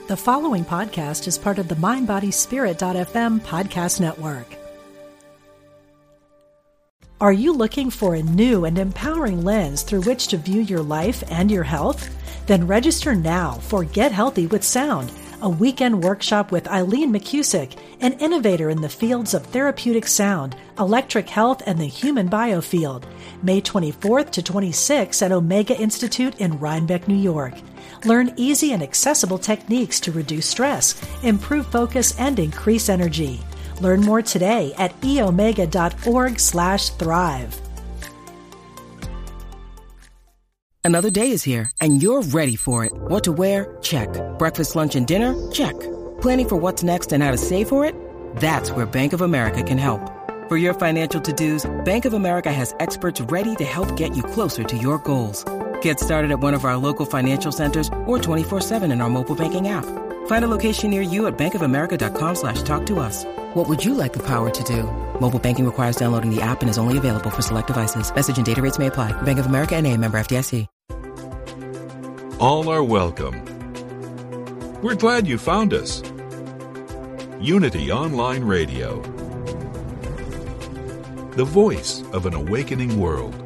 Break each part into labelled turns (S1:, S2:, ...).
S1: The following podcast is part of the MindBodySpirit.fm podcast network. Are you looking for a new and empowering lens through which to view your life and your health? Then register now for Get Healthy with Sound, a weekend workshop with Eileen McCusick, an innovator in the fields of therapeutic sound, electric health, and the human biofield. May 24th to 26th at Omega Institute in Rhinebeck, New York. Learn easy and accessible techniques to reduce stress, improve focus, and increase energy. Learn more today at eomega.org/thrive.
S2: Another day is here, and you're ready for it. What to wear? Check. Breakfast, lunch, and dinner? Check. Planning for what's next and how to save for it? That's where Bank of America can help. For your financial to-dos, Bank of America has experts ready to help get you closer to your goals. Get started at one of our local financial centers or 24/7 in our mobile banking app. Find a location near you at bankofamerica.com/talktous. What would you like the power to do? Mobile banking requires downloading the app and is only available for select devices. Message and data rates may apply. Bank of America N.A., member FDIC.
S3: All are welcome. We're glad you found us. Unity Online Radio. The voice of an awakening world.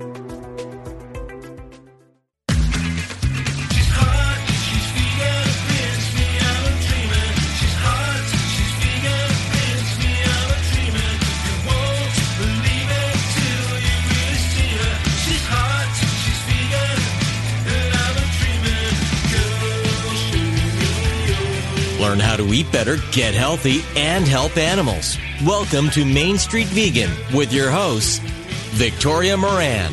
S4: Learn how to eat better, get healthy, and help animals. Welcome to Main Street Vegan with your host, Victoria Moran.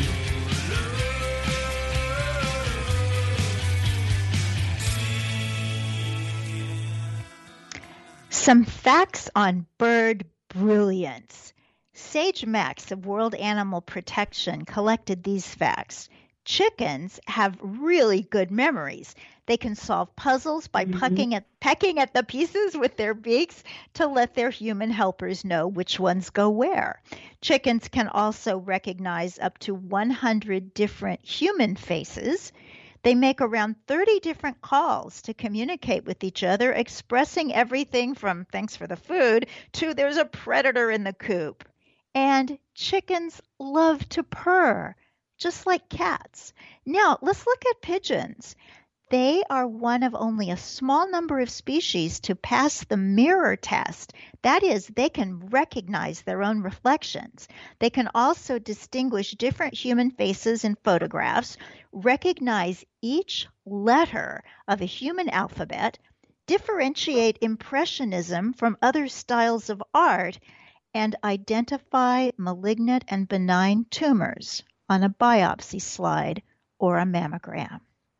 S5: Some facts on bird brilliance. Sage Max of World Animal Protection collected these facts. Chickens have really good memories. They can solve puzzles by pecking at the pieces with their beaks to let their human helpers know which ones go where. Chickens can also recognize up to 100 different human faces. They make around 30 different calls to communicate with each other, expressing everything from thanks for the food to there's a predator in the coop. And chickens love to purr, just like cats. Now, let's look at pigeons. They are one of only a small number of species to pass the mirror test. That is, they can recognize their own reflections. They can also distinguish different human faces in photographs, recognize each letter of a human alphabet, differentiate impressionism from other styles of art, and identify malignant and benign tumors on a biopsy slide or a mammogram.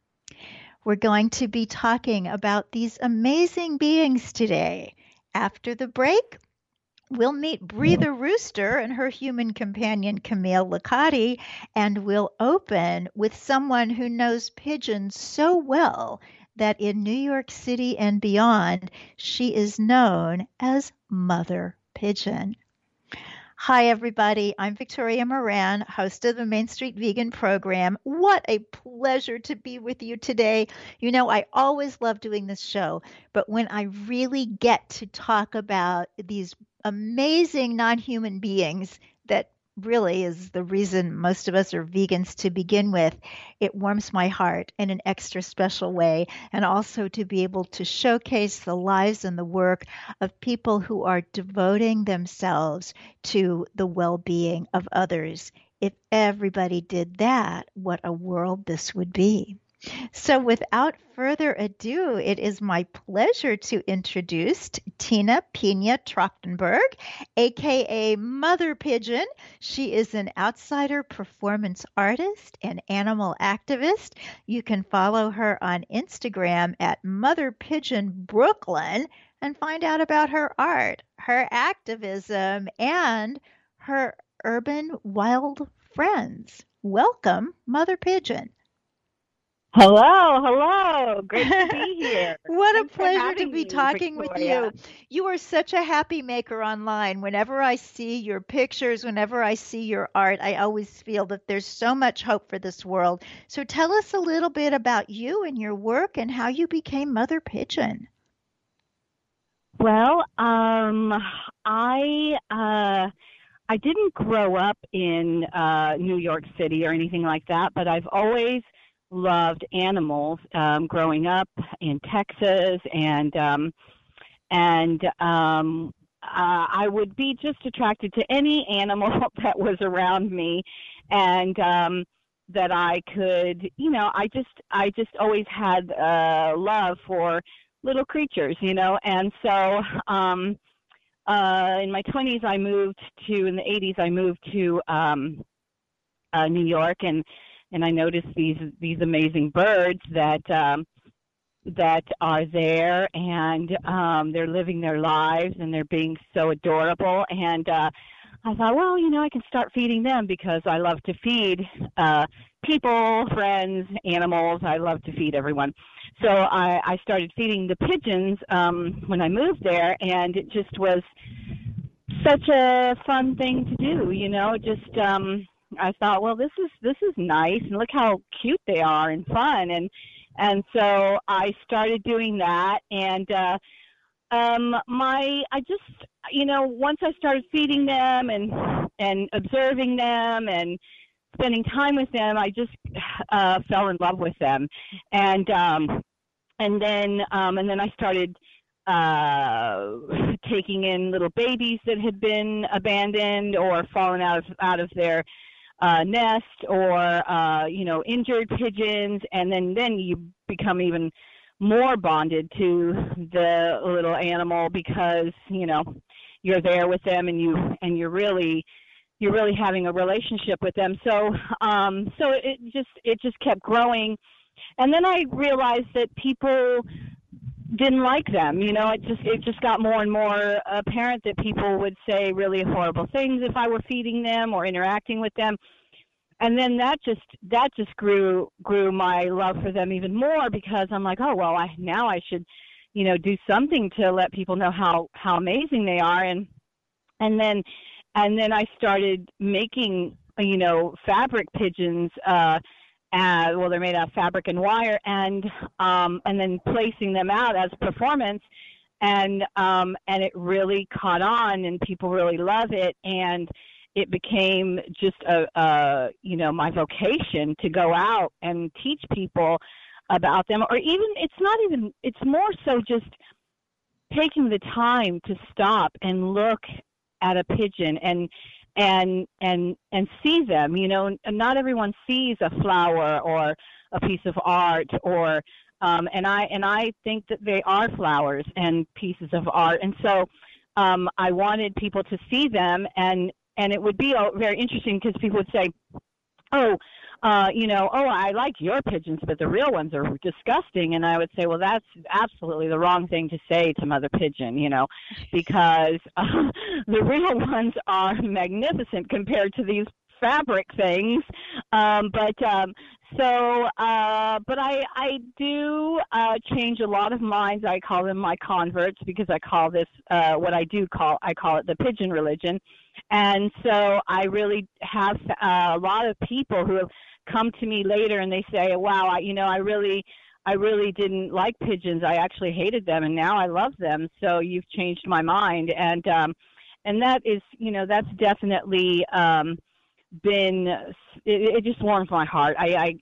S5: We're going to be talking about these amazing beings today. After the break, we'll meet Bree the Rooster and her human companion, Camille Licati, and we'll open with someone who knows pigeons so well that in New York City and beyond, she is known as Mother Pigeon. Hi, everybody. I'm Victoria Moran, host of the Main Street Vegan program. What a pleasure to be with you today. You know, I always love doing this show, but when I really get to talk about these amazing non-human beings that really is the reason most of us are vegans to begin with, it warms my heart in an extra special way, and also to be able to showcase the lives and the work of people who are devoting themselves to the well-being of others. If everybody did that, what a world this would be. So without further ado, it is my pleasure to introduce Tina Pina Trachtenberg, aka Mother Pigeon. She is an outsider performance artist and animal activist. You can follow her on Instagram at Mother Pigeon Brooklyn and find out about her art, her activism, and her urban wild friends. Welcome, Mother Pigeon.
S6: Hello. Great to be here.
S5: What
S6: Thanks
S5: a pleasure to be talking
S6: Victoria.
S5: with you. You are such a happy maker online. Whenever I see your pictures, whenever I see your art, I always feel that there's so much hope for this world. So tell us a little bit about you and your work and how you became Mother Pigeon.
S6: Well, I didn't grow up in New York City or anything like that, but I've always loved animals. Growing up in Texas, and I would be just attracted to any animal that was around me, and that I could, I just always had love for little creatures, and so in my 20s in the 80s I moved to New York, and I noticed these amazing birds that are there, and they're living their lives, and they're being so adorable. And I thought, well, I can start feeding them, because I love to feed people, friends, animals. I love to feed everyone. So I started feeding the pigeons when I moved there, and it just was such a fun thing to do. I thought, well, this is nice, and look how cute they are and fun, and so I started doing that, and once I started feeding them and observing them and spending time with them, I just fell in love with them, and then I started taking in little babies that had been abandoned or fallen out of their nest, or injured pigeons, and then you become even more bonded to the little animal, because you're there with them, and you're really having a relationship with them. So it just kept growing, and then I realized that people didn't like them. It just got more and more apparent that people would say really horrible things if I were feeding them or interacting with them. And then that just grew my love for them even more, because I'm like, oh, well, I should, do something to let people know how amazing they are. And then I started making, fabric pigeons. They're made out of fabric and wire, and then placing them out as performance, and it really caught on, and people really love it, and it became just my vocation to go out and teach people about them, or it's more so just taking the time to stop and look at a pigeon and see them. Not everyone sees a flower or a piece of art, or and I think that they are flowers and pieces of art, and so I wanted people to see them, and it would be very interesting, because people would say, I like your pigeons, but the real ones are disgusting. And I would say, well, that's absolutely the wrong thing to say to Mother Pigeon, because the real ones are magnificent compared to these fabric things. But I do change a lot of minds. I call them my converts, because I call this I call it the pigeon religion. And so I really have a lot of people who have come to me later, and they say, wow, I really didn't like pigeons. I actually hated them, and now I love them. So you've changed my mind. And that is, that's definitely been, it just warms my heart.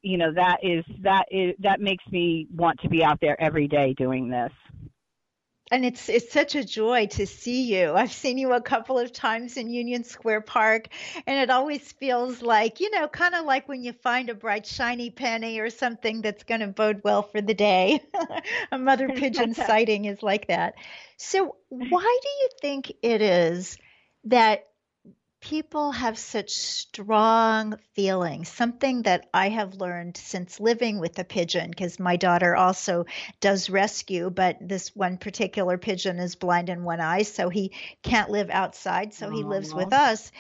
S6: That makes me want to be out there every day doing this.
S5: And it's such a joy to see you. I've seen you a couple of times in Union Square Park, and it always feels like, kind of like when you find a bright, shiny penny or something that's going to bode well for the day. A mother pigeon sighting is like that. So why do you think it is that people have such strong feelings? Something that I have learned since living with a pigeon, because my daughter also does rescue, but this one particular pigeon is blind in one eye, so he can't live outside, so he lives with us.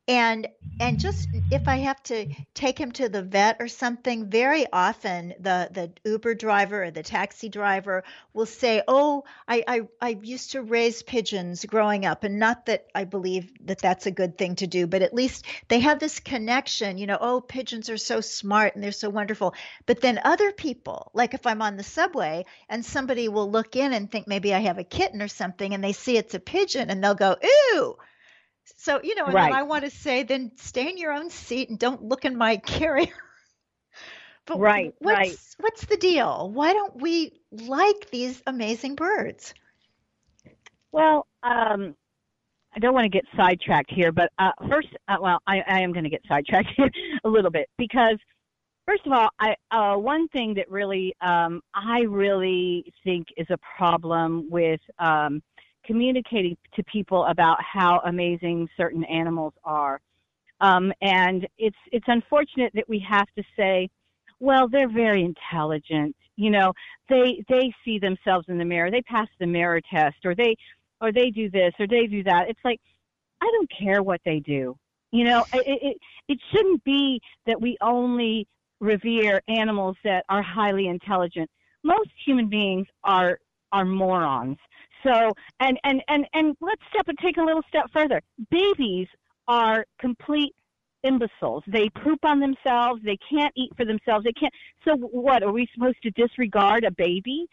S5: And just if I have to take him to the vet or something, very often the Uber driver or the taxi driver will say, "Oh, I used to raise pigeons growing up," and not that I believe that that's a good thing to do, but at least they have this connection. Oh, pigeons are so smart and they're so wonderful. But then other people, like if I'm on the subway and somebody will look in and think maybe I have a kitten or something, and they see it's a pigeon, and they'll go, "Ew." So, and then
S6: Right.
S5: I want to say, then stay in your own seat and don't look in my carrier. But
S6: Right. Right.
S5: what's the deal? Why don't we like these amazing birds?
S6: Well, I don't want to get sidetracked here, but first, I am going to get sidetracked here a little bit because, first of all, one thing that really I really think is a problem with communicating to people about how amazing certain animals are, and it's unfortunate that we have to say, well, they're very intelligent. They see themselves in the mirror, they pass the mirror test, or they do this or they do that. It's like, I don't care what they do. It shouldn't be that we only revere animals that are highly intelligent. Most human beings are morons. So, and let's take a little step further. Babies are complete imbeciles. They poop on themselves. They can't eat for themselves. They can't. So what, are we supposed to disregard a baby?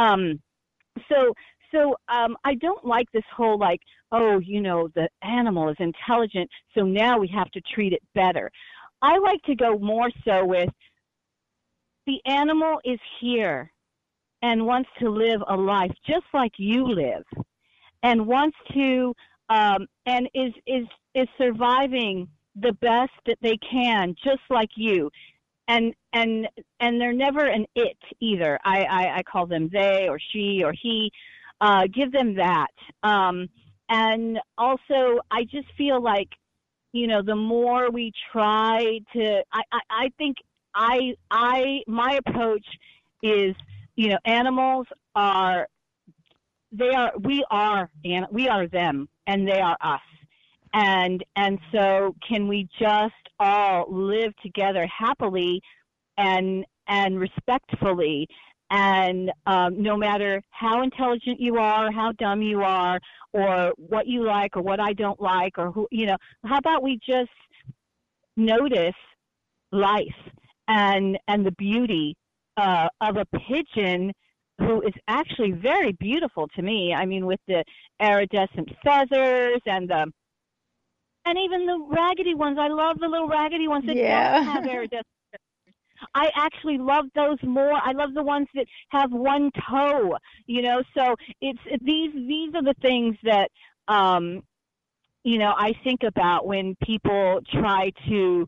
S6: So I don't like this whole the animal is intelligent, so now we have to treat it better. I like to go more so with the animal is here and wants to live a life just like you live, and wants to and is surviving the best that they can, just like you. And they're never an it either. I call them they or she or he. Give them that. And also, I just feel like, the more we try to, I think my approach is, animals are, we are them and they are us. And so can we just all live together happily and respectfully, and no matter how intelligent you are, how dumb you are, or what you like or what I don't like, or who, how about we just notice life and the beauty of a pigeon, who is actually very beautiful to me. I mean, with the iridescent feathers and even the raggedy ones. I love the little raggedy ones that don't have iridescent. I actually love those more. I love the ones that have one toe, so these are the things that, I think about when people try to,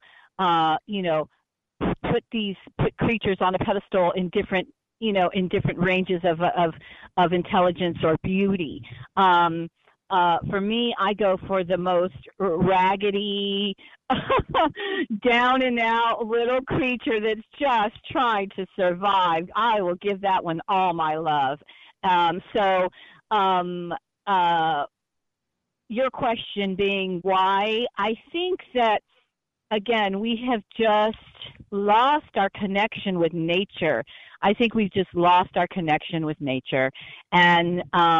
S6: put creatures on a pedestal in different ranges of intelligence or beauty. For me, I go for the most raggedy, down and out little creature that's just trying to survive. I will give that one all my love. Your question being why, I think that, again, we have just lost our connection with nature. I think we've just lost our connection with nature. And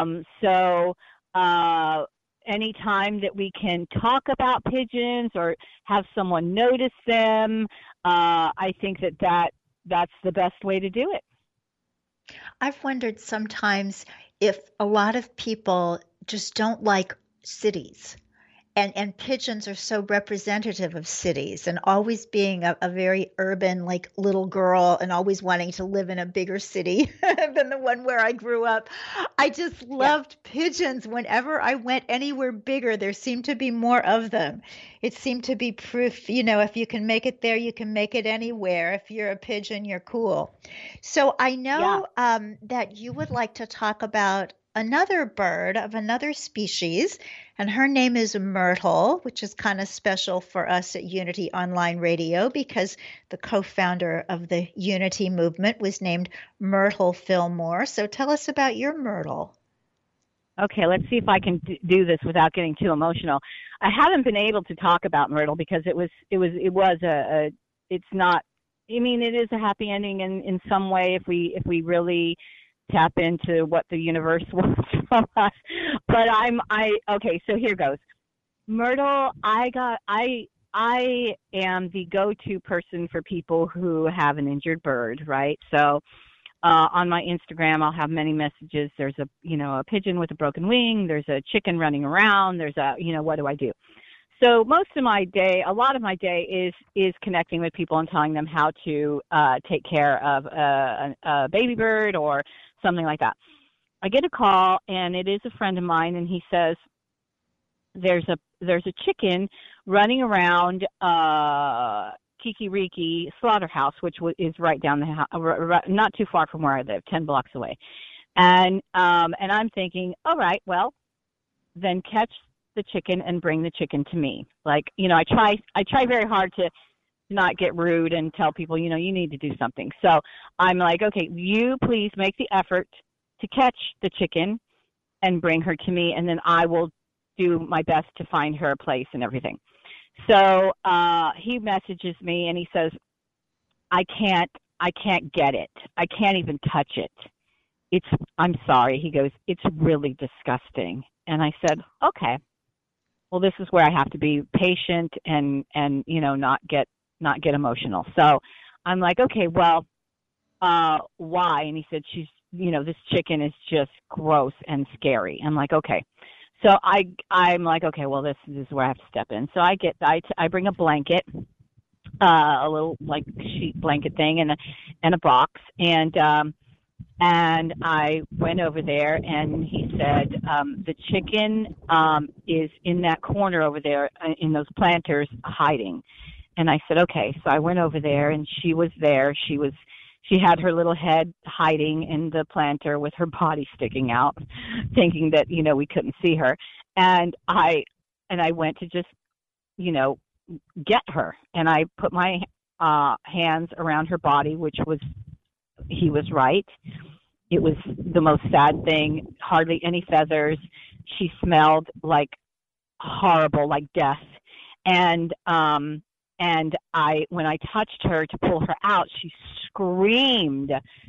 S6: anytime that we can talk about pigeons or have someone notice them, I think that's the best way to do it.
S5: I've wondered sometimes if a lot of people just don't like cities. And pigeons are so representative of cities, and always being a very urban, like, little girl, and always wanting to live in a bigger city than the one where I grew up. I just loved pigeons. Whenever I went anywhere bigger, there seemed to be more of them. It seemed to be proof, if you can make it there, you can make it anywhere. If you're a pigeon, you're cool. So I know that you would like to talk about another bird of another species, and her name is Myrtle, which is kind of special for us at Unity Online Radio because the co-founder of the Unity movement was named Myrtle Fillmore. So tell us about your Myrtle.
S6: Okay, let's see if I can do this without getting too emotional. I haven't been able to talk about Myrtle because it was it's not. I mean, it is a happy ending in some way if we really tap into what the universe wants from us. But okay. So here goes. Myrtle, I am the go-to person for people who have an injured bird, right? So on my Instagram, I'll have many messages. There's a pigeon with a broken wing. There's a chicken running around. There's what do I do? So a lot of my day is connecting with people and telling them how to take care of a baby bird or something like that. I get a call, and it is a friend of mine, and he says there's a chicken running around Kikiriki Slaughterhouse, which is right down the house, not too far from where I live, 10 blocks away. And I'm thinking, all right, well, then catch the chicken and bring the chicken to me. Like, I try very hard to not get rude and tell people, you need to do something. So I'm like, okay, you please make the effort to catch the chicken and bring her to me, and then I will do my best to find her a place and everything. So he messages me and he says, I can't get it. I can't even touch it. I'm sorry. He goes, it's really disgusting. And I said, okay, well, this is where I have to be patient and not get emotional. So I'm like, okay, well, why? And he said, this chicken is just gross and scary. I'm like, okay. So I'm like, okay, well, this is where I have to step in. So I bring a blanket, a little like sheet blanket thing, and a box, and I went over there, and he said the chicken is in that corner over there in those planters hiding. And I said, okay. So I went over there, and she was there. She had her little head hiding in the planter with her body sticking out, thinking that, we couldn't see her. And I went to just, get her. And I put my hands around her body, he was right. It was the most sad thing, hardly any feathers. She smelled like horrible, like death. And when I touched her to pull her out, she screamed.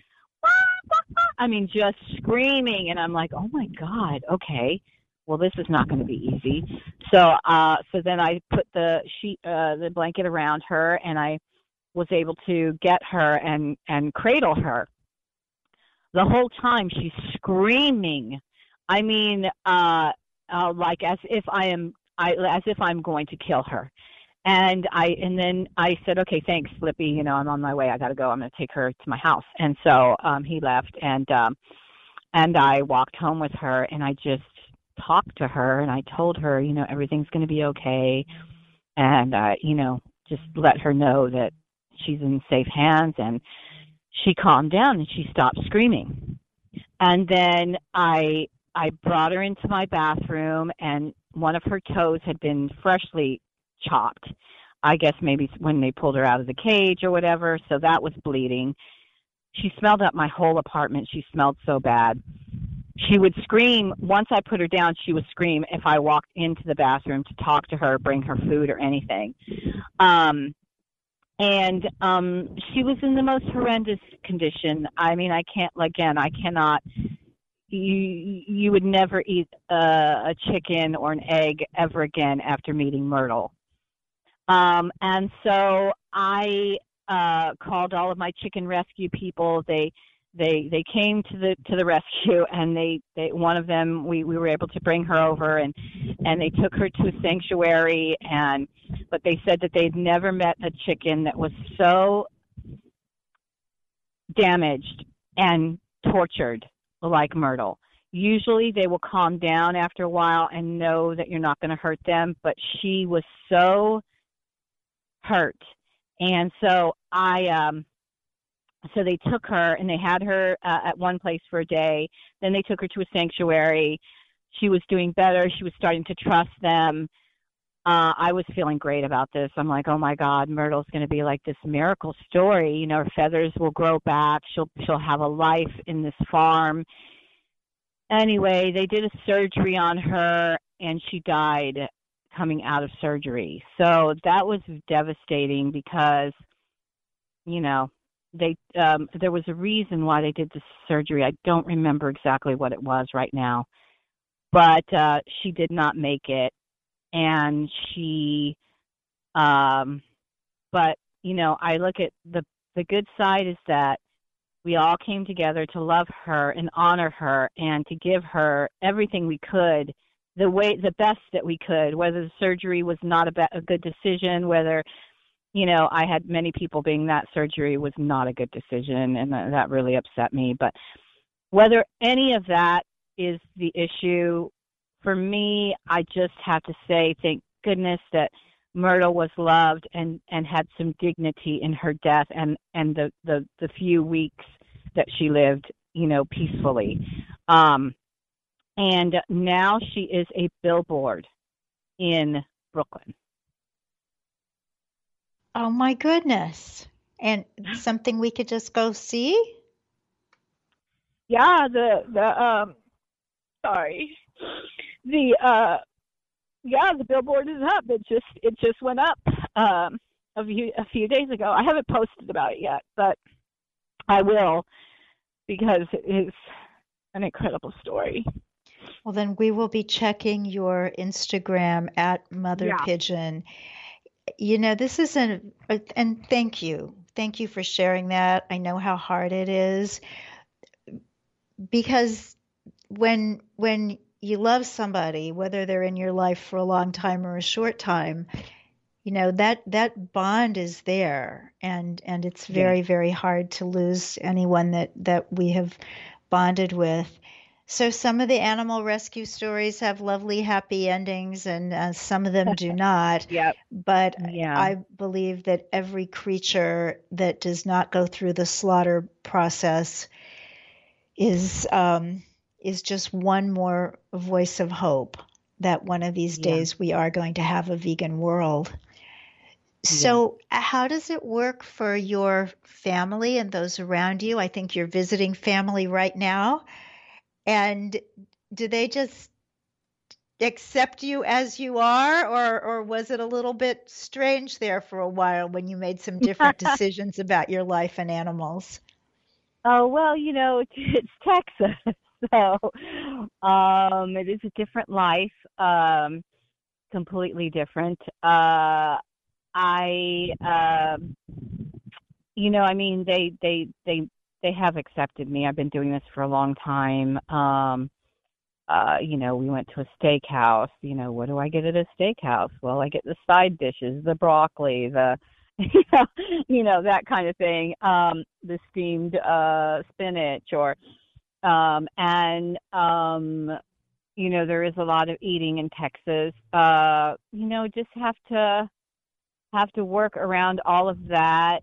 S6: I mean, just screaming. And I'm like, oh my God, okay. Well, this is not going to be easy. So then I put the blanket around her, and I was able to get her and cradle her. The whole time she's screaming. I mean, like as if I'm going to kill her. And then I said, okay, thanks, Slippy. I'm on my way. I got to go. I'm going to take her to my house. And so he left, and I walked home with her, and I just talked to her, and I told her, everything's going to be okay, and just let her know that she's in safe hands. And she calmed down, and she stopped screaming. And then I brought her into my bathroom, and one of her toes had been freshly chopped, I guess maybe when they pulled her out of the cage or whatever, so that was bleeding. She smelled up my whole apartment. She smelled so bad. She would scream. Once I put her down, she would scream if I walked into the bathroom to talk to her, bring her food or anything. She was in the most horrendous condition. I mean, I cannot. You would never eat a chicken or an egg ever again after meeting Myrtle. And so I called all of my chicken rescue people. They came to the rescue, and they one of them we were able to bring her over, and they took her to a sanctuary, but they said that they'd never met a chicken that was so damaged and tortured like Myrtle. Usually they will calm down after a while and know that you're not going to hurt them, but she was so hurt. And so so they took her, and they had her at one place for a day. Then they took her to a sanctuary. She was doing better. She was starting to trust them. I was feeling great about this. I'm like, oh my God, Myrtle's going to be like this miracle story. Her feathers will grow back. She'll have a life in this farm. Anyway, they did a surgery on her, and she died coming out of surgery. So that was devastating because, you know, they there was a reason why they did the surgery. I don't remember exactly what it was right now, but she did not make it, and she but I look at the good side is that we all came together to love her and honor her and to give her everything we could, the best that we could. Whether the surgery was not a good decision, whether I had many people being that surgery was not a good decision, and that really upset me. But whether any of that is the issue, for me, I just have to say thank goodness that Myrtle was loved and had some dignity in her death and the few weeks that she lived, peacefully. And now she is a billboard in Brooklyn.
S5: Oh my goodness. And something we could just go see?
S6: Yeah, sorry. The billboard is up. It just went up a few days ago. I haven't posted about it yet, but I will, because it's an incredible story.
S5: Well, then we will be checking your Instagram at Mother Pigeon. This is and thank you. Thank you for sharing that. I know how hard it is, because when you love somebody, whether they're in your life for a long time or a short time, that bond is there, and it's very, very hard to lose anyone that we have bonded with. So some of the animal rescue stories have lovely, happy endings, and some of them do not.
S6: Yep.
S5: But I believe that every creature that does not go through the slaughter process is just one more voice of hope that one of these days we are going to have a vegan world. So how does it work for your family and those around you? I think you're visiting family right now. And do they just accept you as you are, or was it a little bit strange there for a while when you made some different decisions about your life and animals?
S6: Oh, well, it's Texas. So it is a different life, completely different. They have accepted me. I've been doing this for a long time. We went to a steakhouse. What do I get at a steakhouse? Well, I get the side dishes, the broccoli, the that kind of thing. The steamed spinach, or there is a lot of eating in Texas. Just have to work around all of that.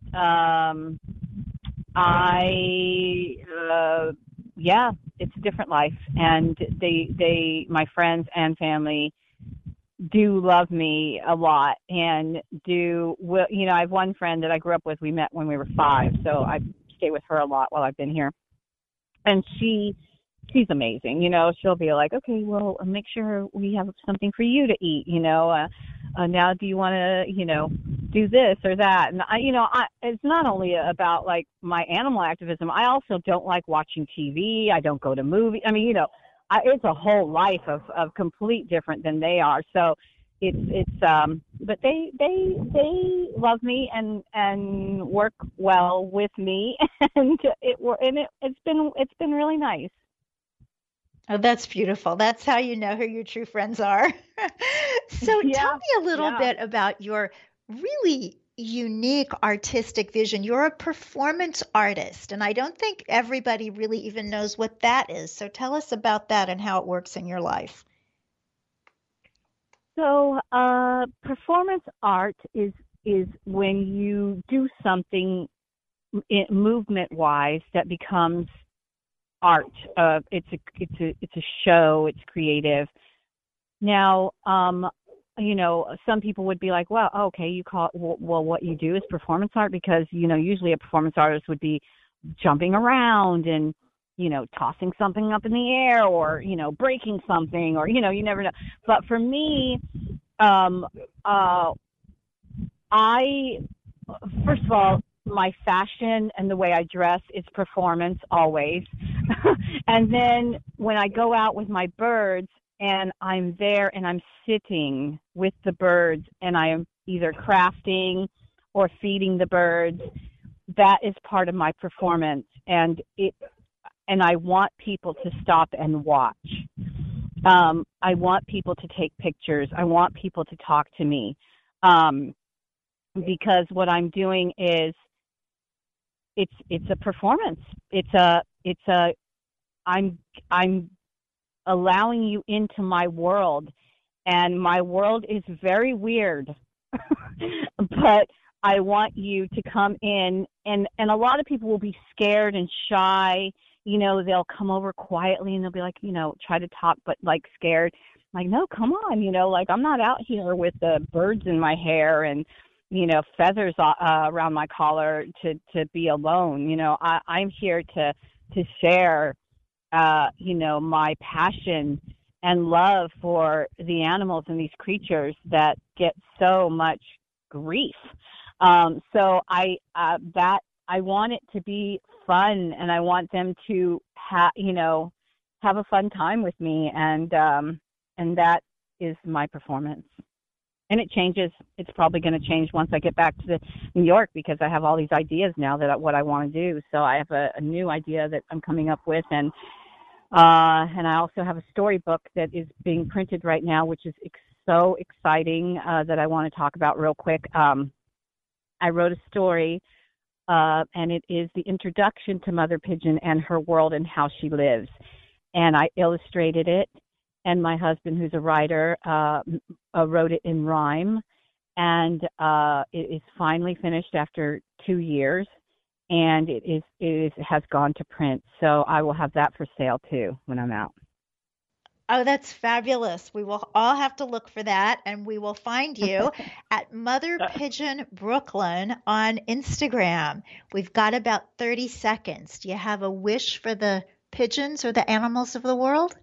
S6: It's a different life, and my friends and family do love me a lot, and I have one friend that I grew up with. We met when we were 5, so I stay with her a lot while I've been here, and she's amazing. She'll be like, okay, well, make sure we have something for you to eat. Now do you want to, do this or that? And it's not only about like my animal activism. I also don't like watching TV. I don't go to movies. I mean, it's a whole life of complete different than they are. So but they love me and work well with me, and it's been really nice.
S5: Oh, that's beautiful. That's how you know who your true friends are. So tell me a little bit about your really unique artistic vision. You're a performance artist, and I don't think everybody really even knows what that is. So tell us about that and how it works in your life.
S6: So performance art is when you do something movement-wise that becomes art. It's a show. It's creative. Now, some people would be like, well, okay, you call it, well, what you do is performance art, because usually a performance artist would be jumping around and tossing something up in the air or, breaking something or, you never know. But for me, first of all, my fashion and the way I dress is performance always. And then when I go out with my birds and I'm there and I'm sitting with the birds and I am either crafting or feeding the birds, that is part of my performance. And I want people to stop and watch. I want people to take pictures. I want people to talk to me. Because what I'm doing is it's a performance. I'm allowing you into my world, and my world is very weird. But I want you to come in, and a lot of people will be scared and shy. They'll come over quietly and they'll be like, try to talk, but like scared. I'm like, no, come on, I'm not out here with the birds in my hair and, feathers around my collar to be alone. I'm here to share, my passion and love for the animals and these creatures that get so much grief. So I want it to be fun, and I want them to have a fun time with me, and that is my performance. And it changes. It's probably going to change once I get back to New York, because I have all these ideas now what I want to do. So I have a new idea that I'm coming up with, and I also have a storybook that is being printed right now, which is so exciting, that I want to talk about real quick. I wrote a story, and it is the introduction to Mother Pigeon and her world and how she lives. And I illustrated it, and my husband, who's a writer, wrote it in rhyme. And it is finally finished after 2 years, and it has gone to print. So I will have that for sale too when I'm out.
S5: Oh, that's fabulous. We will all have to look for that, and we will find you at Mother Pigeon Brooklyn on Instagram. We've got about 30 seconds. Do you have a wish for the pigeons or the animals of the world?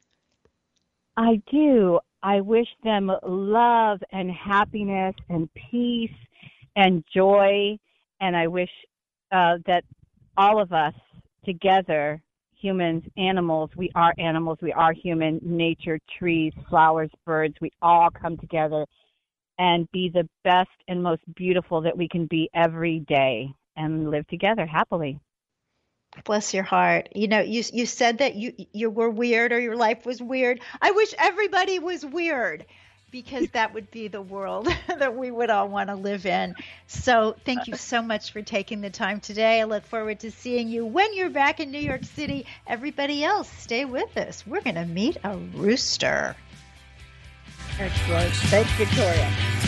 S6: I do. I wish them love and happiness and peace and joy, and I wish that all of us together, humans, animals, we are human, nature, trees, flowers, birds, we all come together and be the best and most beautiful that we can be every day and live together happily.
S5: Bless your heart. You said that you were weird, or your life was weird. I wish everybody was weird, because that would be the world that we would all want to live in. So thank you so much for taking the time today. I look forward to seeing you when you're back in New York City. Everybody else, stay with us. We're going to meet a rooster.
S6: Excellent. Thanks, Victoria.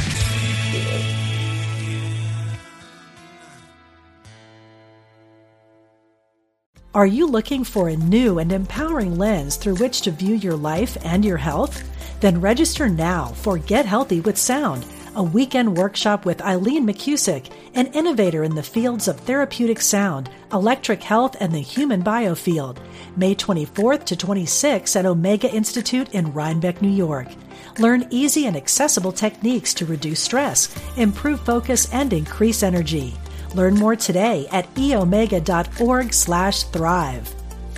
S1: Are you looking for a new and empowering lens through which to view your life and your health? Then register now for Get Healthy with Sound, a weekend workshop with Eileen McCusick, an innovator in the fields of therapeutic sound, electric health, and the human biofield. May 24th to 26th at Omega Institute in Rhinebeck, New York. Learn easy and accessible techniques to reduce stress, improve focus, and increase energy. Learn more today at eomega.org/thrive.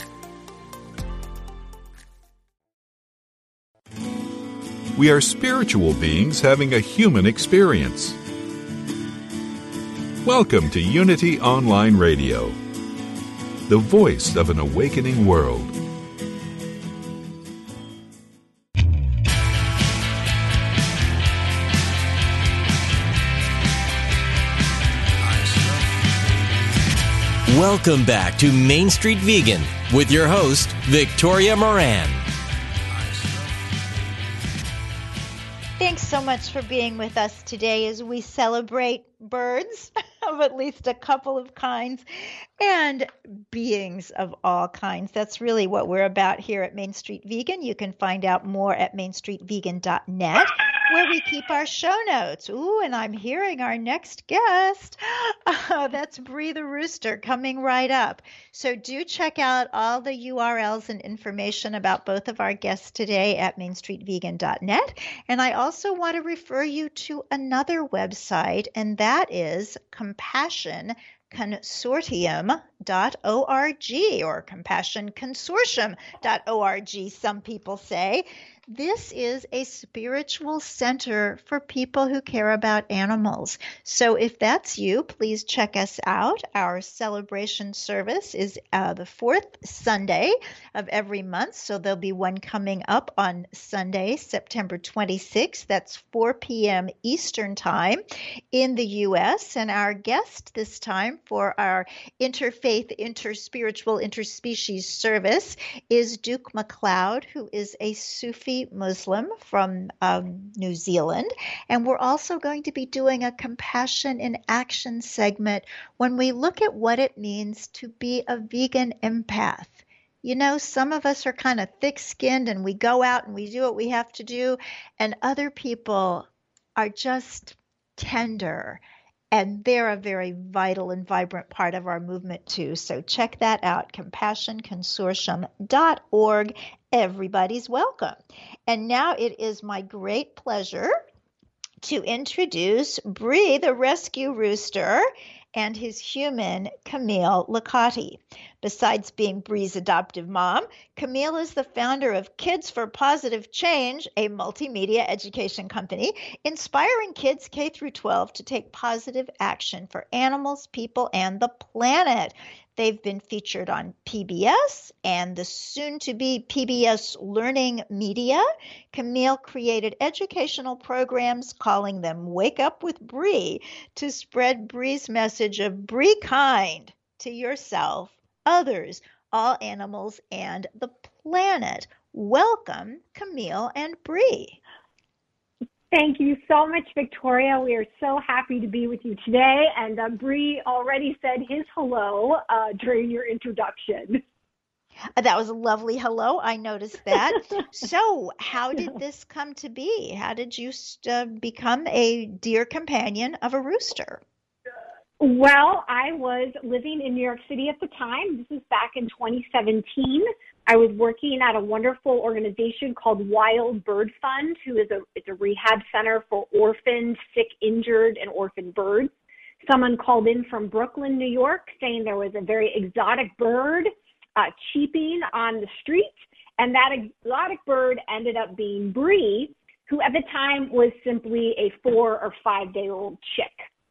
S3: We are spiritual beings having a human experience. Welcome to Unity Online Radio, the voice of an awakening world.
S4: Welcome back to Main Street Vegan with your host, Victoria Moran.
S5: Thanks so much for being with us today as we celebrate birds of at least a couple of kinds and beings of all kinds. That's really what we're about here at Main Street Vegan. You can find out more at mainstreetvegan.net. where we keep our show notes. Ooh, and I'm hearing our next guest. That's Bree the Rooster coming right up. So do check out all the URLs and information about both of our guests today at mainstreetvegan.net. And I also want to refer you to another website, and that is compassionconsortium.org or compassionconsortium.org, some people say. This is a spiritual center for people who care about animals. So if that's you, please check us out. Our celebration service is the fourth Sunday of every month. So there'll be one coming up on Sunday, September 26th. That's 4 p.m. Eastern Time in the U.S. And our guest this time for our interfaith, interspiritual, interspecies service is Duke MacLeod, who is a Sufi Muslim from New Zealand. And we're also going to be doing a compassion in action segment when we look at what it means to be a vegan empath. You know, some of us are kind of thick-skinned and we go out and we do what we have to do, and other people are just tender. And they're a very vital and vibrant part of our movement, too. So check that out, compassionconsortium.org. Everybody's welcome. And now it is my great pleasure to introduce Bree, the rescue rooster, and his human, Camille Licati. Besides being Bree's adoptive mom, Camille is the founder of Kids for Positive Change, a multimedia education company inspiring kids K through 12 to take positive action for animals, people, and the planet. They've been featured on PBS and the soon-to-be PBS Learning Media. Camille created educational programs calling them Wake Up with Bree to spread Bree's message of Bree kind to yourself, others, all animals, and the planet. Welcome, Camille and Bree.
S7: Thank you so much, Victoria. We are so happy to be with you today. And Bree already said his hello during your introduction.
S5: That was a lovely hello. I noticed that. So how did this come to be? How did you become a dear companion of a rooster?
S7: Well, I was living in New York City at the time. This is back in 2017. I was working at a wonderful organization called Wild Bird Fund, it's a rehab center for orphaned, sick, injured, and orphaned birds. Someone called in from Brooklyn, New York, saying there was a very exotic bird cheeping on the street, and that exotic bird ended up being Bree, who at the time was simply a 4 or 5 day old chick.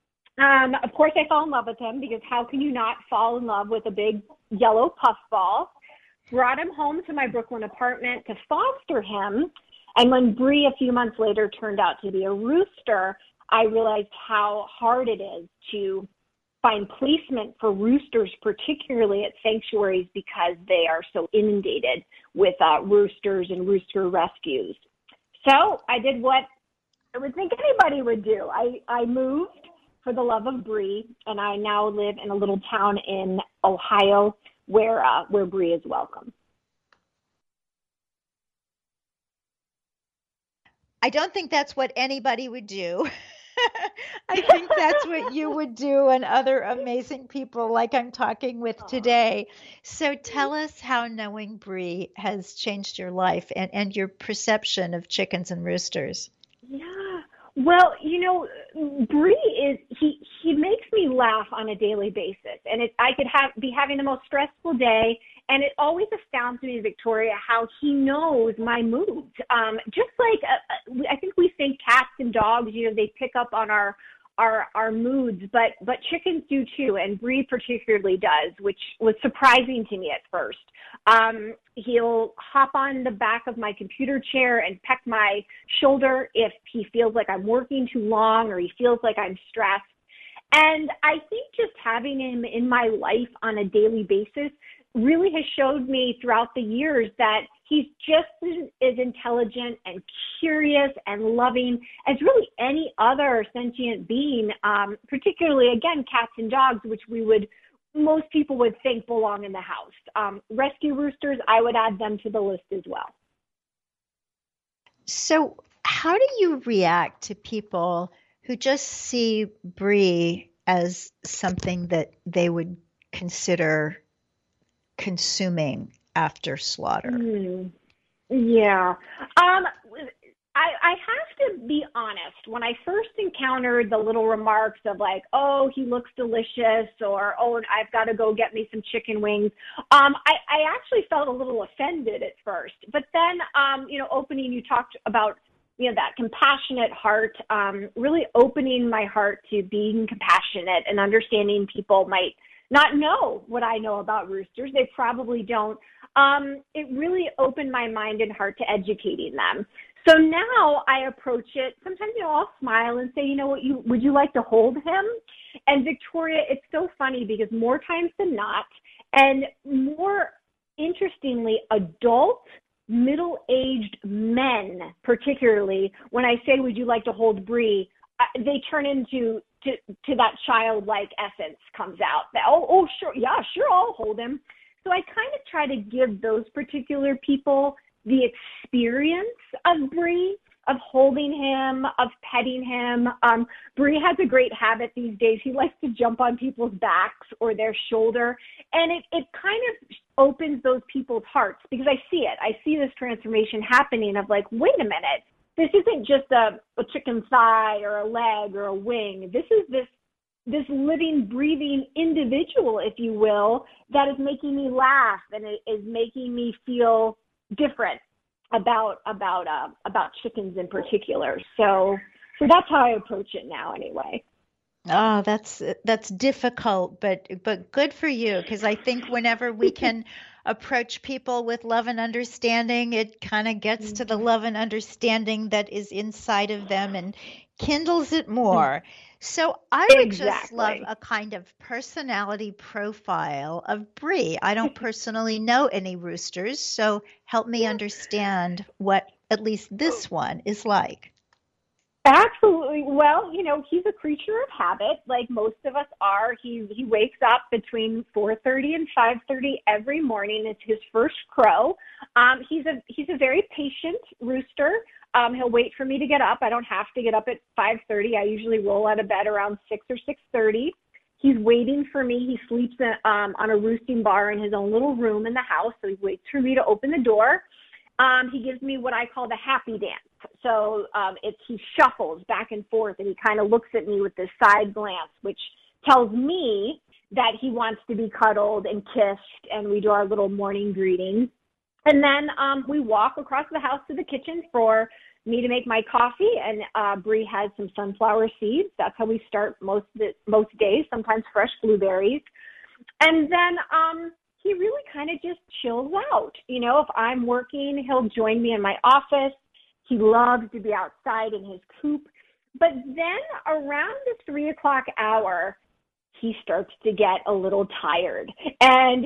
S7: Of course, I fell in love with him because how can you not fall in love with a big yellow puffball? Brought him home to my Brooklyn apartment to foster him. And when Bree a few months later turned out to be a rooster, I realized how hard it is to find placement for roosters, particularly at sanctuaries, because they are so inundated with roosters and rooster rescues. So I did what I would think anybody would do. I moved for the love of Bree, and I now live in a little town in Ohio where Bree is welcome.
S5: I don't think that's what anybody would do. I think that's what you would do and other amazing people like I'm talking with today. So tell us how knowing Bree has changed your life and your perception of chickens and roosters.
S7: Yeah. Well, you know, Bree he makes me laugh on a daily basis, and I could be having the most stressful day, and it always astounds me, Victoria, how he knows my moods. Just like I think we think cats and dogs, you know, they pick up on our moods, but chickens do too, and Bree particularly does, which was surprising to me at first. He'll hop on the back of my computer chair and peck my shoulder if he feels like I'm working too long or he feels like I'm stressed. And I think just having him in my life on a daily basis really has showed me throughout the years that he's just as intelligent and curious and loving as really any other sentient being, particularly, again, cats and dogs, which most people would think belong in the house. Rescue roosters, I would add them to the list as well.
S5: So How do you react to people who just see brie as something that they would consider consuming after slaughter?
S7: Yeah. I have to be honest. When I first encountered the little remarks of like, oh, he looks delicious, or, oh, I've got to go get me some chicken wings, I actually felt a little offended at first. But then, opening, you talked about, that compassionate heart, really opening my heart to being compassionate and understanding people might not know what I know about roosters. They probably don't. It really opened my mind and heart to educating them. So now I approach it, sometimes, I'll smile and say, would you like to hold him? And Victoria, it's so funny because more times than not, and more interestingly, adult, middle-aged men, particularly, when I say, would you like to hold brie, they turn into to that childlike essence comes out. That, oh, sure, yeah, sure, I'll hold him. So I kind of try to give those particular people the experience of brie, of holding him, of petting him. Brie has a great habit these days. He likes to jump on people's backs or their shoulder, and it kind of opens those people's hearts because I see it. I see this transformation happening of like, wait a minute, this isn't just a chicken thigh or a leg or a wing. This is this living, breathing individual, if you will, that is making me laugh and it is making me feel different about chickens in particular. So that's how I approach it now anyway.
S5: Oh, that's difficult, but good for you, because I think whenever we can approach people with love and understanding, it kind of gets to the love and understanding that is inside of them and kindles it more. So I would just love a kind of personality profile of brie. I don't personally know any roosters, so help me understand what at least this one is like.
S7: Absolutely. Well, he's a creature of habit, like most of us are. He wakes up between 4:30 and 5:30 every morning. It's his first crow. He's a very patient rooster. He'll wait for me to get up. I don't have to get up at 5:30. I usually roll out of bed around 6 or 6:30. He's waiting for me. He sleeps on a roosting bar in his own little room in the house, so he waits for me to open the door. He gives me what I call the happy dance. So he shuffles back and forth, and he kind of looks at me with this side glance, which tells me that he wants to be cuddled and kissed, and we do our little morning greeting. And then we walk across the house to the kitchen for me to make my coffee, and Brie has some sunflower seeds. That's how we start most days, sometimes fresh blueberries. And then he really kind of just chills out. If I'm working, he'll join me in my office. He loves to be outside in his coop. But then around the 3 o'clock hour, he starts to get a little tired, and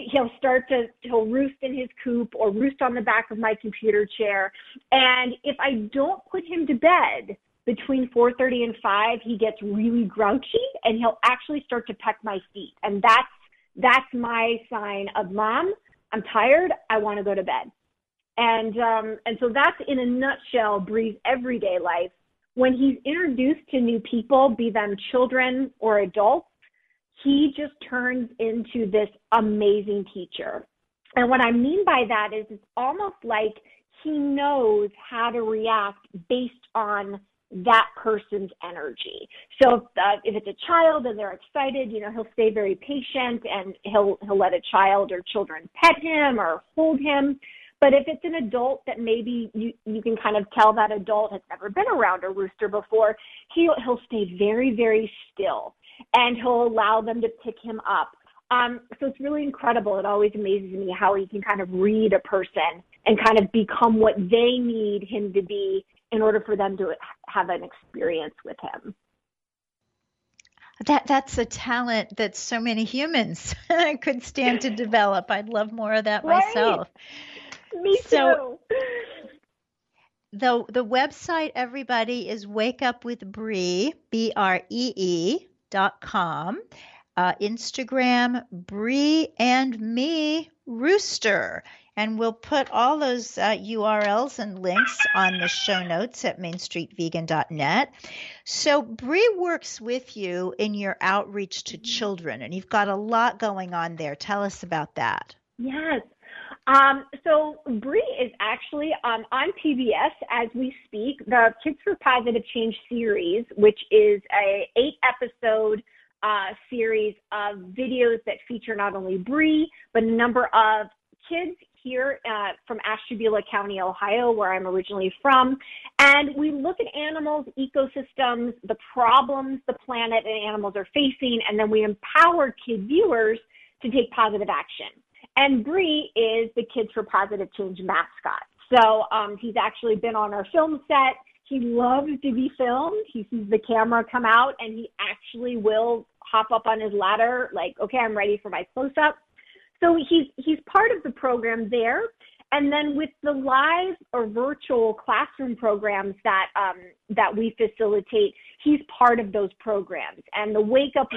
S7: he'll roost in his coop or roost on the back of my computer chair. And if I don't put him to bed between 4:30 and 5, he gets really grouchy, and he'll actually start to peck my feet. And that's my sign of, Mom, I'm tired. I want to go to bed. And so that's in a nutshell Brie's everyday life. When he's introduced to new people, be them children or adults, he just turns into this amazing teacher. And what I mean by that is it's almost like he knows how to react based on that person's energy. So if it's a child and they're excited, he'll stay very patient and he'll let a child or children pet him or hold him. But if it's an adult that maybe you can kind of tell that adult has never been around a rooster before, he'll stay very, very still, and he'll allow them to pick him up. So it's really incredible. It always amazes me how he can kind of read a person and kind of become what they need him to be in order for them to have an experience with him.
S5: That's a talent that so many humans could stand to develop. I'd love more of that myself.
S7: Me too.
S5: So, the website, everybody, is wakeupwithbree, BREE.com. Instagram, Brie and Me Rooster. And we'll put all those URLs and links on the show notes at mainstreetvegan.net. So Bree works with you in your outreach to children, and you've got a lot going on there. Tell us about that.
S7: Yes. So Bree is actually on PBS as we speak, the Kids for Positive Change series, which is a 8-episode series of videos that feature not only Bree, but a number of kids here from Ashtabula County, Ohio, where I'm originally from. And we look at animals, ecosystems, the problems the planet and animals are facing, and then we empower kid viewers to take positive action. And Bree is the Kids for Positive Change mascot. So he's actually been on our film set. He loves to be filmed. He sees the camera come out, and he actually will hop up on his ladder like, okay, I'm ready for my close-up. So he's part of the program there. And then with the live or virtual classroom programs that we facilitate, he's part of those programs. And the Wake Up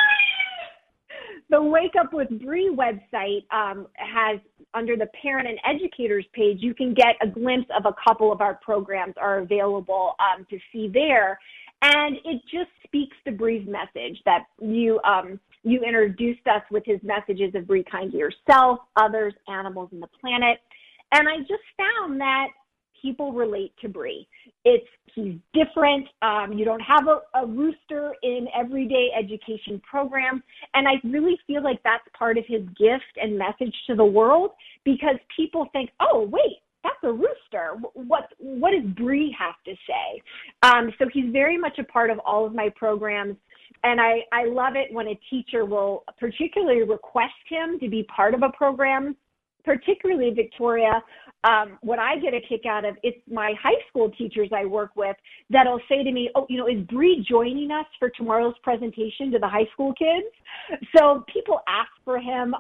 S7: with Bree website has, under the parent and educators page, you can get a glimpse of a couple of our programs are available to see there. And it just speaks to Bree's message that you introduced us with his messages of be kind to yourself, others, animals, and the planet. And I just found that people relate to Bree. He's different. You don't have a rooster in everyday education program. And I really feel like that's part of his gift and message to the world, because people think, oh, wait, that's a rooster. What does Bree have to say? So he's very much a part of all of my programs. And I love it when a teacher will particularly request him to be part of a program, particularly Victoria. What I get a kick out of, it's my high school teachers I work with that'll say to me, oh, is Bree joining us for tomorrow's presentation to the high school kids? So people ask for him.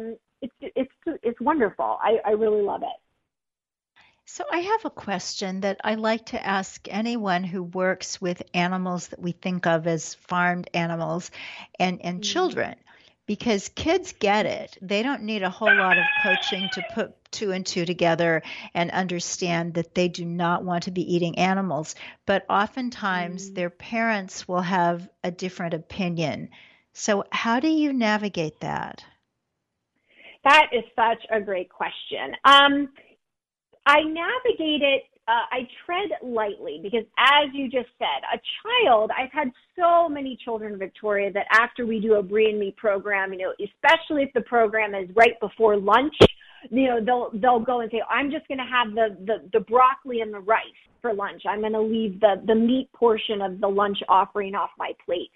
S7: It's wonderful. I really love it.
S5: So I have a question that I like to ask anyone who works with animals that we think of as farmed animals and children, because kids get it. They don't need a whole lot of coaching to put 2 and 2 together and understand that they do not want to be eating animals. But oftentimes their parents will have a different opinion. So how do you navigate that?
S7: That is such a great question. I navigate it, I tread lightly, because as you just said, a child, I've had so many children, Victoria, that after we do a Bree and Me program, especially if the program is right before lunch, they'll go and say, I'm just going to have the broccoli and the rice for lunch. I'm going to leave the meat portion of the lunch offering off my plate.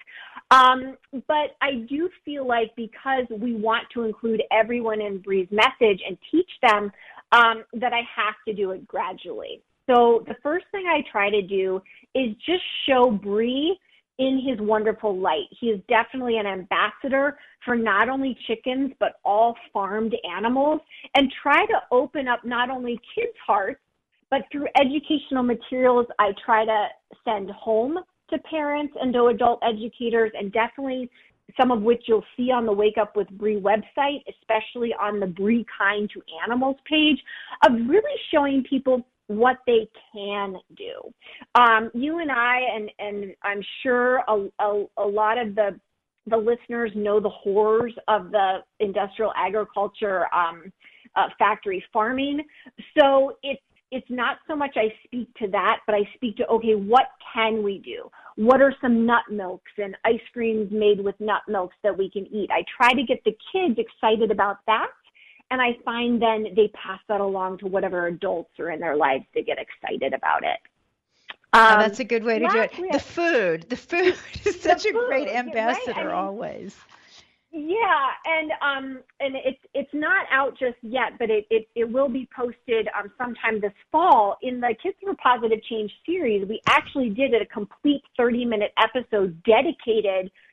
S7: But I do feel like, because we want to include everyone in Bree's message and teach them, that I have to do it gradually. So the first thing I try to do is just show Bree in his wonderful light. He is definitely an ambassador for not only chickens, but all farmed animals, and try to open up not only kids' hearts, but through educational materials I try to send home to parents and to adult educators, and definitely some of which you'll see on the Wake Up with Bree website, especially on the Bree Kind to Animals page, of really showing people what they can do. You and I, and I'm sure a lot of the listeners know the horrors of the industrial agriculture, factory farming. So it's not so much I speak to that, but I speak to, okay, what can we do? What are some nut milks and ice creams made with nut milks that we can eat? I try to get the kids excited about that, and I find then they pass that along to whatever adults are in their lives to get excited about it.
S5: That's a good way to do it. The food is such a great ambassador, right? Always.
S7: Yeah, and it's not out just yet, but it will be posted sometime this fall. In the Kids for Positive Change series, we actually did a complete 30-minute episode dedicated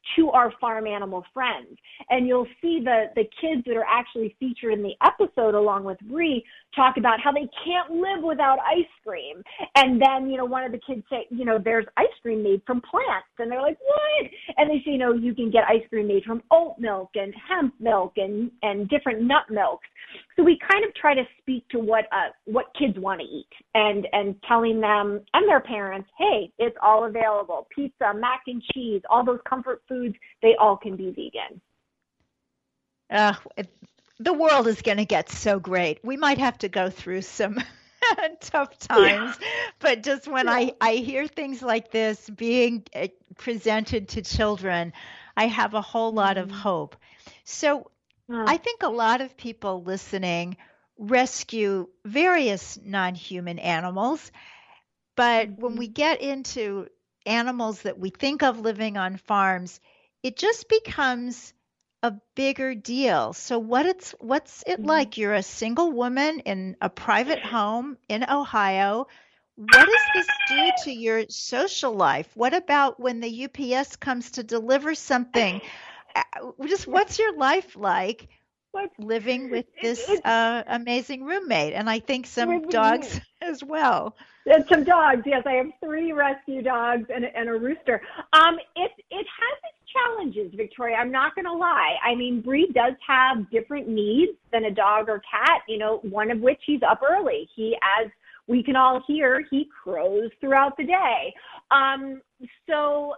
S7: to our farm animal friends. And you'll see the kids that are actually featured in the episode along with Bree talk about how they can't live without ice cream. And then, one of the kids say, there's ice cream made from plants. And they're like, what? And they say, you can get ice cream made from oat milk and hemp milk and different nut milks. So we kind of try to speak to what kids want to eat and telling them and their parents, hey, it's all available. Pizza, mac and cheese, all those comfort foods, they all can be vegan.
S5: The world is going to get so great. We might have to go through some tough times, but just when I hear things like this being presented to children, I have a whole lot of hope. So I think a lot of people listening rescue various non-human animals, but when we get into animals that we think of living on farms, it just becomes a bigger deal. So what's it like? You're a single woman in a private home in Ohio. What does this do to your social life? What about when the UPS comes to deliver something? Just what's your life like living with this amazing roommate? And I think some dogs as well.
S7: Some dogs, yes. I have 3 rescue dogs and a rooster. It has its challenges, Victoria. I'm not going to lie. I mean, Bree does have different needs than a dog or cat, one of which he's up early. He, as we can all hear, he crows throughout the day. So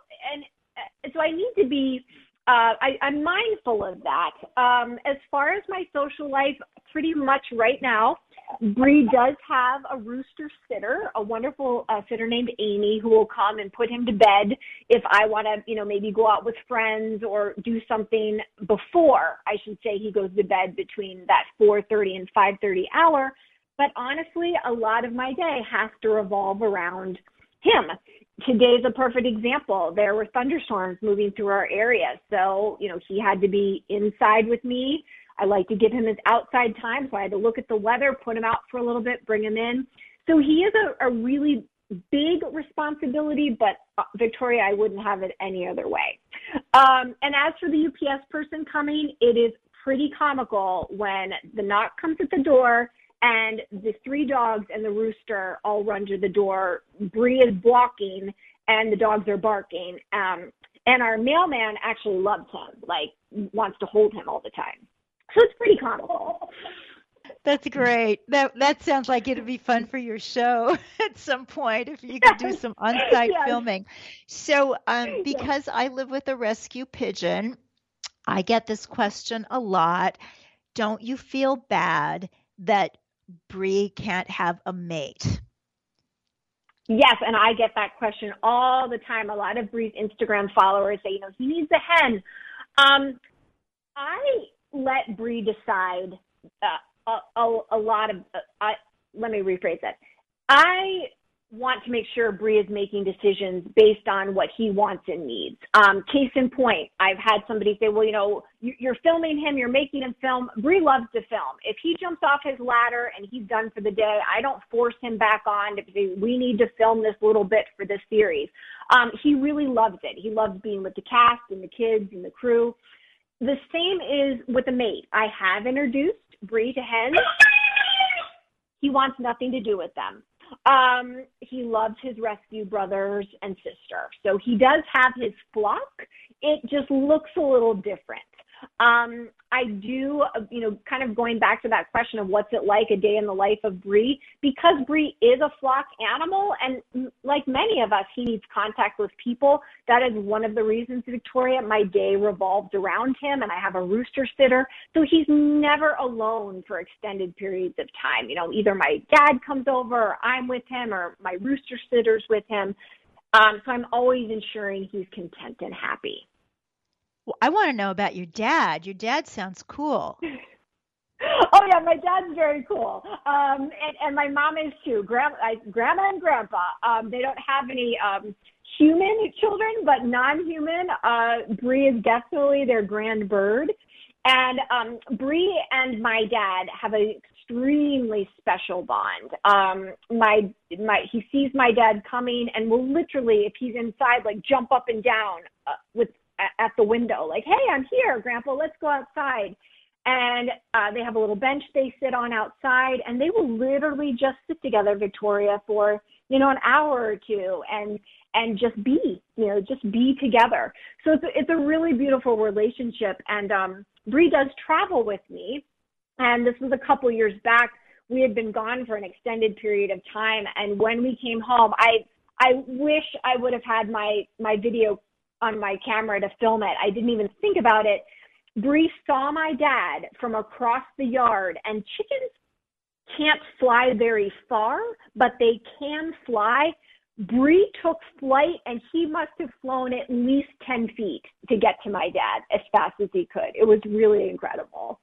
S7: I need to be I'm mindful of that. As far as my social life, pretty much right now, Bree does have a rooster sitter, a wonderful sitter named Amy, who will come and put him to bed if I want to, maybe go out with friends or do something before, I should say, he goes to bed between that 4:30 and 5:30 hour. But honestly, a lot of my day has to revolve around him. Today's a perfect example. There were thunderstorms moving through our area. So, he had to be inside with me. I like to give him his outside time. So I had to look at the weather, put him out for a little bit, bring him in. So he is a really big responsibility, but Victoria, I wouldn't have it any other way. And as for the UPS person coming, it is pretty comical when the knock comes at the door and the 3 dogs and the rooster all run to the door. Bree is blocking, and the dogs are barking. And our mailman actually loves him, wants to hold him all the time. So it's pretty comical.
S5: That's great. That sounds like it'd be fun for your show at some point if you could do some on-site filming. So because I live with a rescue pigeon, I get this question a lot. Don't you feel bad that Bree can't have a mate?
S7: Yes, and I get that question all the time. A lot of Bree's Instagram followers say, he needs a hen. I let Bree decide a lot of, let me rephrase that. I want to make sure Bree is making decisions based on what he wants and needs. Case in point, I've had somebody say, well, you're filming him, you're making him film. Bree loves to film. If he jumps off his ladder and he's done for the day, I don't force him back on to say, we need to film this little bit for this series. He really loves it. He loves being with the cast and the kids and the crew. The same is with the mate. I have introduced Bree to hens. He wants nothing to do with them. He loves his rescue brothers and sister. So he does have his flock. It just looks a little different. I do, kind of going back to that question of what's it like a day in the life of Bree, because Bree is a flock animal, and like many of us, he needs contact with people. That is one of the reasons, Victoria, my day revolves around him, and I have a rooster sitter. So he's never alone for extended periods of time. Either my dad comes over, or I'm with him, or my rooster sitter's with him. So I'm always ensuring he's content and happy.
S5: Well, I want to know about your dad. Your dad sounds cool.
S7: Oh, yeah, my dad's very cool. And my mom is too. Grandma and Grandpa. They don't have any human children, but non-human. Bree is definitely their grand bird. And Bree and my dad have an extremely special bond. He sees my dad coming and will literally, if he's inside, jump up and down with at the window, like, hey, I'm here, Grandpa, let's go outside. And they have a little bench they sit on outside, and they will literally just sit together, Victoria, for, an hour or two and just be together. So it's a really beautiful relationship. And Bree does travel with me. And this was a couple years back. We had been gone for an extended period of time. And when we came home, I wish I would have had my video on my camera to film it. I didn't even think about it. Bree saw my dad from across the yard, and chickens can't fly very far, but they can fly. Bree took flight, and he must have flown at least 10 feet to get to my dad as fast as he could. It was really incredible.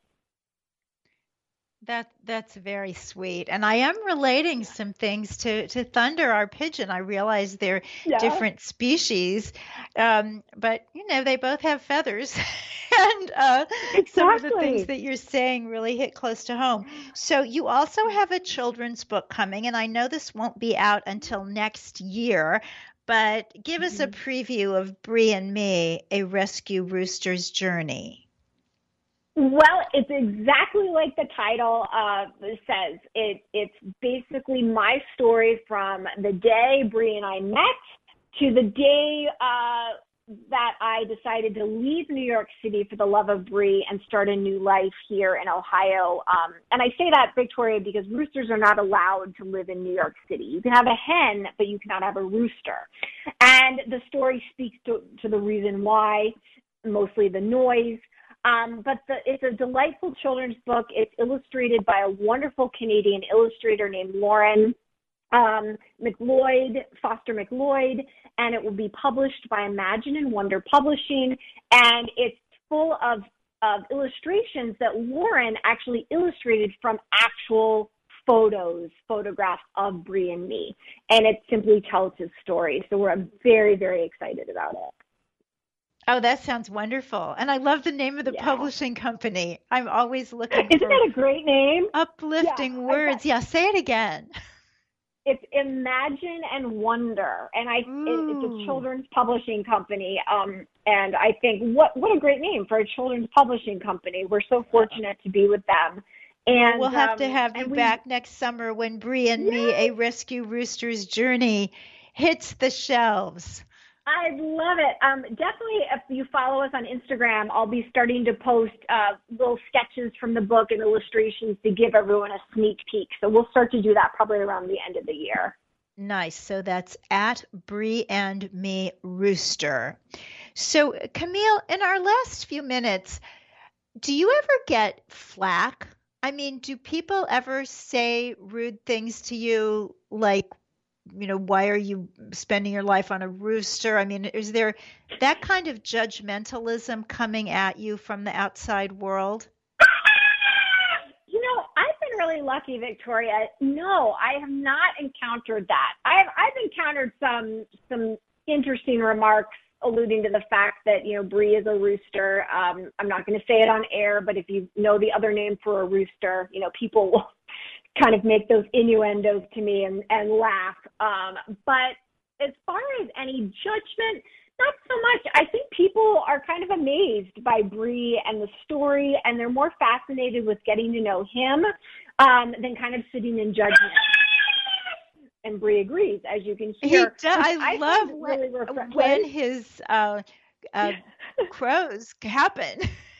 S5: That's very sweet. And I am relating some things to Thunder, our pigeon. I realize they're different species, but, they both have feathers. And some of the things that you're saying really hit close to home. So you also have a children's book coming, and I know this won't be out until next year, but give us a preview of Bree and Me, A Rescue Rooster's Journey.
S7: Well, it's exactly like the title says. It's basically my story from the day Bree and I met to the day that I decided to leave New York City for the love of Bree and start a new life here in Ohio. And I say that, Victoria, because roosters are not allowed to live in New York City. You can have a hen, but you cannot have a rooster. And the story speaks to the reason why, mostly the noise. But it's a delightful children's book. It's illustrated by a wonderful Canadian illustrator named Lauren Foster McLeod, and it will be published by Imagine and Wonder Publishing. And it's full of illustrations that Lauren actually illustrated from actual photographs of Bree and Me. And it simply tells his story. So we're very, very excited about it.
S5: Oh, that sounds wonderful. And I love the name of the publishing company. I'm always looking
S7: Isn't that a great name?
S5: Uplifting words. Say it again.
S7: It's Imagine and Wonder. And it's a children's publishing company. And I think what a great name for a children's publishing company. We're so fortunate to be with them. And
S5: we'll have to have you back next summer when Bree and Me, A Rescue Rooster's Journey hits the shelves.
S7: I love it. Definitely, if you follow us on Instagram, I'll be starting to post little sketches from the book and illustrations to give everyone a sneak peek. So we'll start to do that probably around the end of the year.
S5: Nice. So that's at Bree and Me Rooster. So, Camille, in our last few minutes, do you ever get flack? I mean, do people ever say rude things to you like, why are you spending your life on a rooster? I mean, is there that kind of judgmentalism coming at you from the outside world?
S7: I've been really lucky, Victoria. No, I have not encountered that. I've encountered some interesting remarks alluding to the fact that, Bree is a rooster. I'm not going to say it on air, but if you know the other name for a rooster, people will kind of make those innuendos to me and laugh. But as far as any judgment, not so much. I think people are kind of amazed by Bree and the story, and they're more fascinated with getting to know him than kind of sitting in judgment. And Bree agrees, as you can hear.
S5: He does. I love really when his crows happen.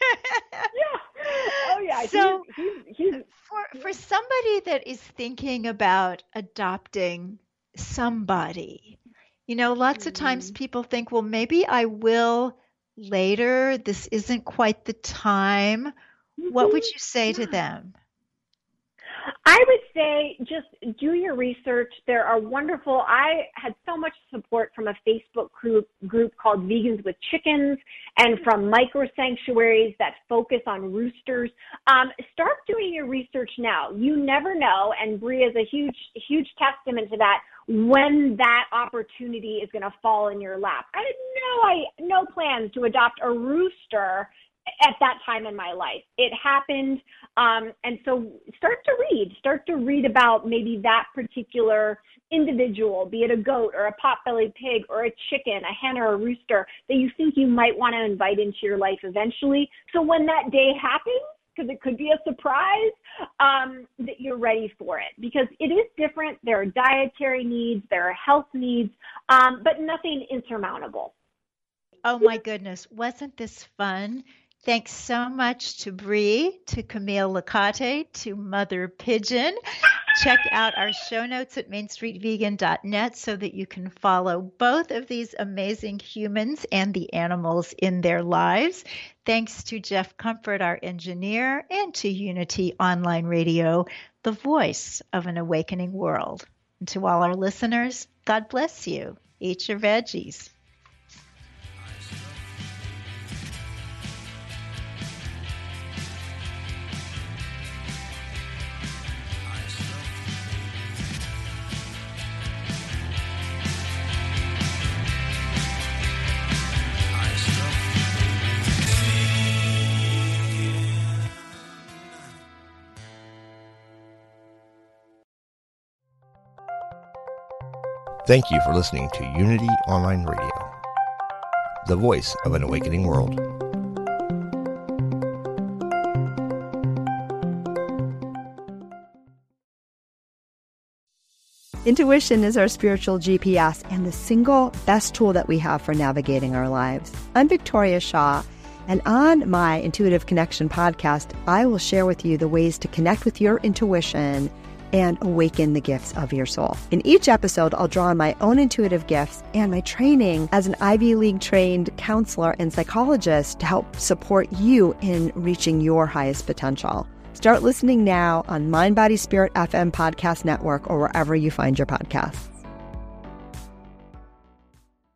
S7: Oh yeah.
S5: So
S7: he's
S5: for somebody that is thinking about adopting somebody, lots of times people think, well, maybe I will later. This isn't quite the time. What would you say to them?
S7: I would say just do your research. There are wonderful, I had so much support from a Facebook group called Vegans with Chickens and from micro sanctuaries that focus on roosters. Start doing your research now. You never know, and Bree is a huge testament to that, when that opportunity is going to fall in your lap. I had no plans to adopt a rooster at that time in my life. It happened. And so start to read about maybe that particular individual, be it a goat or a potbelly pig or a chicken, a hen or a rooster, that you think you might want to invite into your life eventually. So when that day happens, because it could be a surprise, that you're ready for it, because it is different. There are dietary needs, there are health needs, but nothing insurmountable.
S5: Oh my goodness, wasn't this fun? Thanks so much to Bree, to Camille Licate, to Mother Pigeon. Check out our show notes at mainstreetvegan.net so that you can follow both of these amazing humans and the animals in their lives. Thanks to Jeff Comfort, our engineer, and to Unity Online Radio, the voice of an awakening world. And to all our listeners, God bless you. Eat your veggies.
S8: Thank you for listening to Unity Online Radio, the voice of an awakening world.
S9: Intuition is our spiritual GPS and the single best tool that we have for navigating our lives. I'm Victoria Shaw, and on my Intuitive Connection podcast, I will share with you the ways to connect with your intuition and awaken the gifts of your soul. In each episode, I'll draw on my own intuitive gifts and my training as an Ivy League trained counselor and psychologist to help support you in reaching your highest potential. Start listening now on Mind, Body, Spirit FM Podcast Network or wherever you find your podcasts.